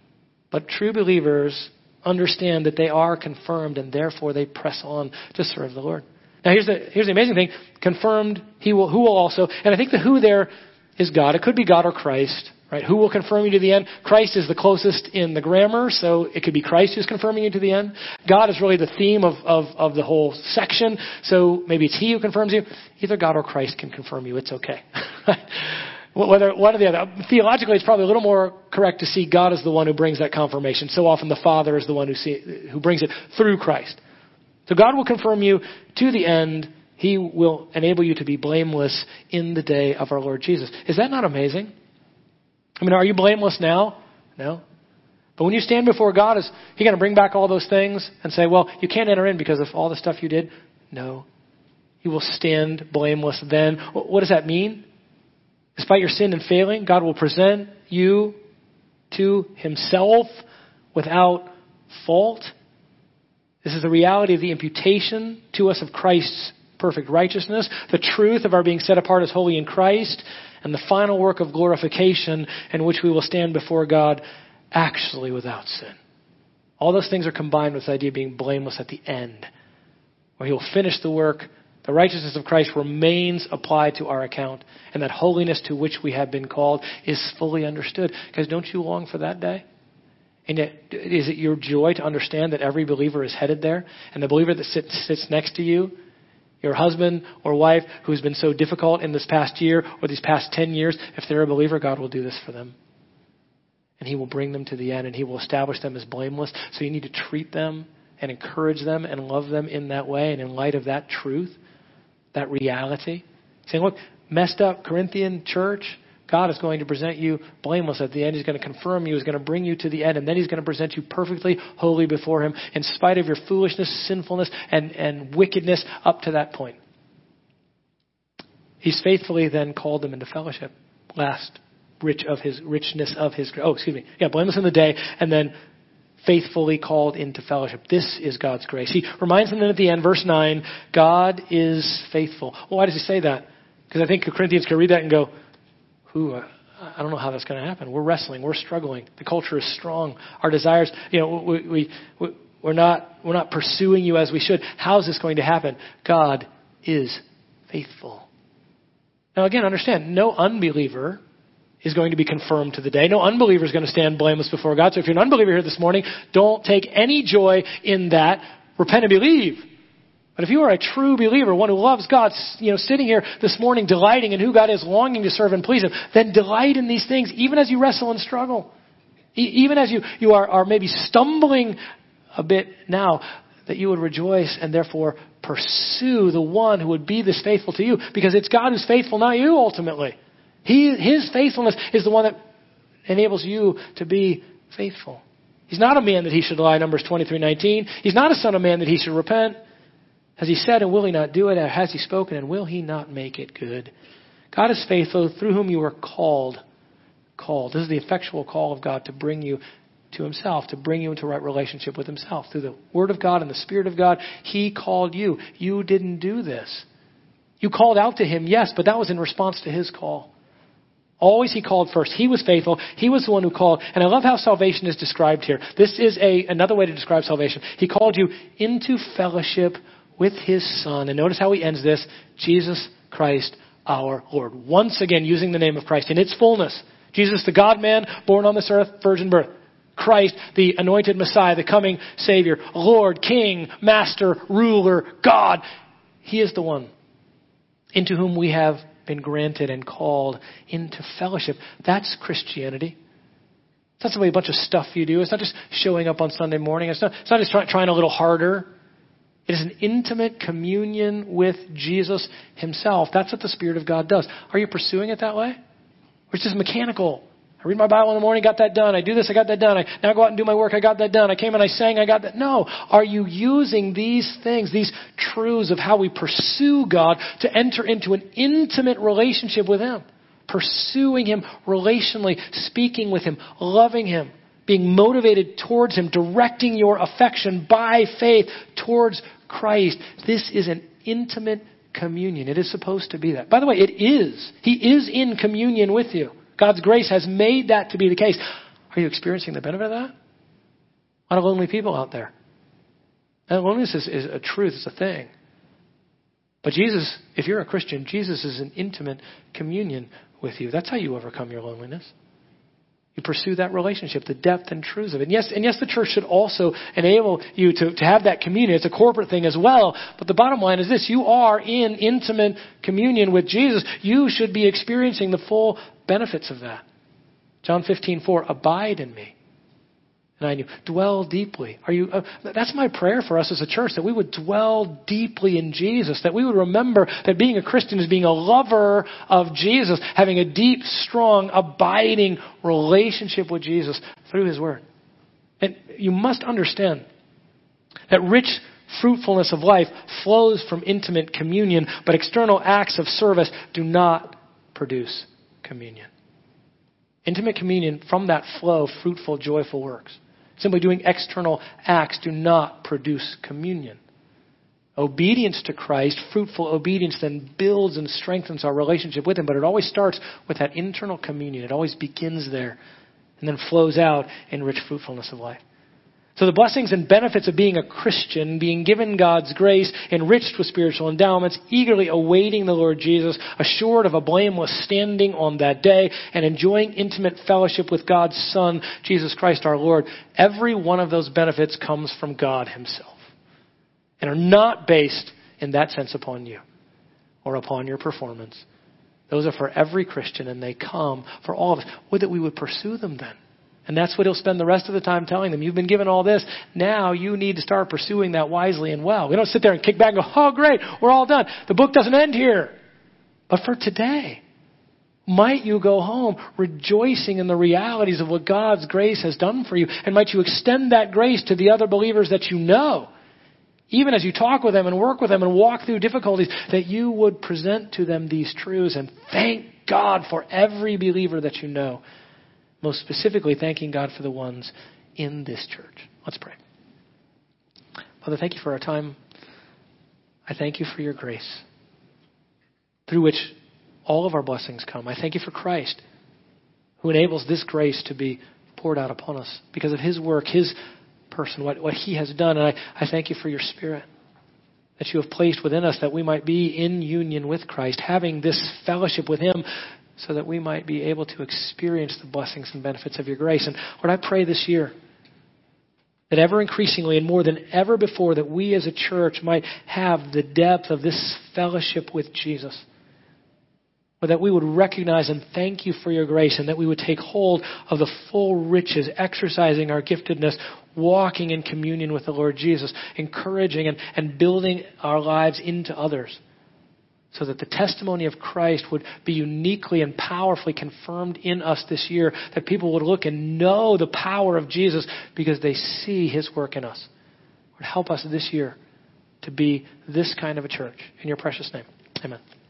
But true believers understand that they are confirmed, and therefore they press on to serve the Lord. Now, here's the here's the amazing thing. Confirmed, he will, who will also, and I think the who there is God. It could be God or Christ, right? Who will confirm you to the end? Christ is the closest in the grammar, so it could be Christ who's confirming you to the end. God is really the theme of, of, of the whole section, so maybe it's he who confirms you. Either God or Christ can confirm you. It's okay. Whether one or the other. Theologically, it's probably a little more correct to see God as the one who brings that confirmation. So often the Father is the one who see, who brings it through Christ. So God will confirm you to the end. He will enable you to be blameless in the day of our Lord Jesus. Is that not amazing? I mean, are you blameless now? No. But when you stand before God, is he going to bring back all those things and say, well, you can't enter in because of all the stuff you did? No. You will stand blameless then. What does that mean? Despite your sin and failing, God will present you to himself without fault. This is the reality of the imputation to us of Christ's perfect righteousness, the truth of our being set apart as holy in Christ, and the final work of glorification in which we will stand before God actually without sin. All those things are combined with the idea of being blameless at the end, where he will finish the work. The righteousness of Christ remains applied to our account, and that holiness to which we have been called is fully understood. Because don't you long for that day? And yet, is it your joy to understand that every believer is headed there? And the believer that sits, sits next to you, your husband or wife who's been so difficult in this past year or these past ten years, if they're a believer, God will do this for them. And he will bring them to the end, and he will establish them as blameless. So you need to treat them and encourage them and love them in that way, and in light of that truth, that reality. Saying, look, messed up Corinthian church, God is going to present you blameless at the end. He's going to confirm you. He's going to bring you to the end. And then he's going to present you perfectly holy before him in spite of your foolishness, sinfulness, and, and wickedness up to that point. He's faithfully then called them into fellowship. Last, rich of his richness of his, oh, excuse me. Yeah, blameless in the day, and then faithfully called into fellowship. This is God's grace. He reminds them then at the end, verse nine, God is faithful. Well, why does he say that? Because I think the Corinthians can read that and go, who, uh, I don't know how that's going to happen. We're wrestling. We're struggling. The culture is strong. Our desires, you know, we, we, we, we're not, we're not pursuing you as we should. How is this going to happen? God is faithful. Now again, understand, no unbeliever is going to be confirmed to the day. No unbeliever is going to stand blameless before God. So if you're an unbeliever here this morning, don't take any joy in that. Repent and believe. But if you are a true believer, one who loves God, you know, sitting here this morning delighting in who God is, longing to serve and please Him, then delight in these things, even as you wrestle and struggle. E- even as you, you are, are maybe stumbling a bit now, that you would rejoice and therefore pursue the one who would be this faithful to you, because it's God who's faithful, not you ultimately. He, his faithfulness is the one that enables you to be faithful. He's not a man that he should lie, Numbers twenty-three nineteen. He's not a son of man that he should repent. Has he said and will he not do it? Has he spoken and will he not make it good? God is faithful, through whom you are called. Called. This is the effectual call of God to bring you to Himself, to bring you into right relationship with Himself. Through the Word of God and the Spirit of God, He called you. You didn't do this. You called out to Him, yes, but that was in response to His call. Always He called first. He was faithful. He was the one who called. And I love how salvation is described here. This is a another way to describe salvation. He called you into fellowship with His Son. And notice how He ends this. Jesus Christ our Lord. Once again, using the name of Christ in its fullness. Jesus, the God-man, born on this earth, virgin birth. Christ, the anointed Messiah, the coming Savior. Lord, King, Master, Ruler, God. He is the one into whom we have been granted and called into fellowship. That's Christianity. It's not simply a bunch of stuff you do. It's not just showing up on Sunday morning. It's not, it's not just try, trying a little harder. It is an intimate communion with Jesus Himself. That's what the Spirit of God does. Are you pursuing it that way? Or it's just mechanical? I read my Bible in the morning, got that done. I do this, I got that done. I now go out and do my work, I got that done. I came and I sang, I got that. No. Are you using these things, these truths of how we pursue God to enter into an intimate relationship with Him? Pursuing Him relationally, speaking with Him, loving Him, being motivated towards Him, directing your affection by faith towards Christ. This is an intimate communion. It is supposed to be that. By the way, it is. He is in communion with you. God's grace has made that to be the case. Are you experiencing the benefit of that? A lot of lonely people out there. And loneliness is, is a truth, it's a thing. But Jesus, if you're a Christian, Jesus is in intimate communion with you. That's how you overcome your loneliness. You pursue that relationship, the depth and truths of it. And yes, and yes, the church should also enable you to, to have that communion. It's a corporate thing as well. But the bottom line is this. You are in intimate communion with Jesus. You should be experiencing the full benefits of that. John fifteen four, abide in me. And I knew, dwell deeply. Are you? Uh, that's my prayer for us as a church, that we would dwell deeply in Jesus, that we would remember that being a Christian is being a lover of Jesus, having a deep, strong, abiding relationship with Jesus through His Word. And you must understand that rich fruitfulness of life flows from intimate communion, but external acts of service do not produce communion. Intimate communion, from that flow, fruitful, joyful works. Simply doing external acts do not produce communion. Obedience to Christ, fruitful obedience, then builds and strengthens our relationship with Him. But it always starts with that internal communion. It always begins there and then flows out in rich fruitfulness of life. So the blessings and benefits of being a Christian, being given God's grace, enriched with spiritual endowments, eagerly awaiting the Lord Jesus, assured of a blameless standing on that day, and enjoying intimate fellowship with God's Son, Jesus Christ our Lord. Every one of those benefits comes from God Himself and are not based in that sense upon you or upon your performance. Those are for every Christian, and they come for all of us. Would that we would pursue them then. And that's what He'll spend the rest of the time telling them. You've been given all this. Now you need to start pursuing that wisely and well. We don't sit there and kick back and go, oh, great, we're all done. The book doesn't end here. But for today, might you go home rejoicing in the realities of what God's grace has done for you. And might you extend that grace to the other believers that you know. Even as you talk with them and work with them and walk through difficulties, that you would present to them these truths and thank God for every believer that you know. Most specifically, thanking God for the ones in this church. Let's pray. Father, thank you for our time. I thank you for your grace, through which all of our blessings come. I thank you for Christ, who enables this grace to be poured out upon us because of his work, his person, what, what he has done. And I, I thank you for your Spirit that you have placed within us, that we might be in union with Christ, having this fellowship with him so that we might be able to experience the blessings and benefits of your grace. And Lord, I pray this year that ever increasingly and more than ever before, that we as a church might have the depth of this fellowship with Jesus. Or that we would recognize and thank you for your grace, and that we would take hold of the full riches, exercising our giftedness, walking in communion with the Lord Jesus, encouraging and, and building our lives into others, so that the testimony of Christ would be uniquely and powerfully confirmed in us this year, that people would look and know the power of Jesus because they see his work in us. Lord, help us this year to be this kind of a church. In your precious name, amen.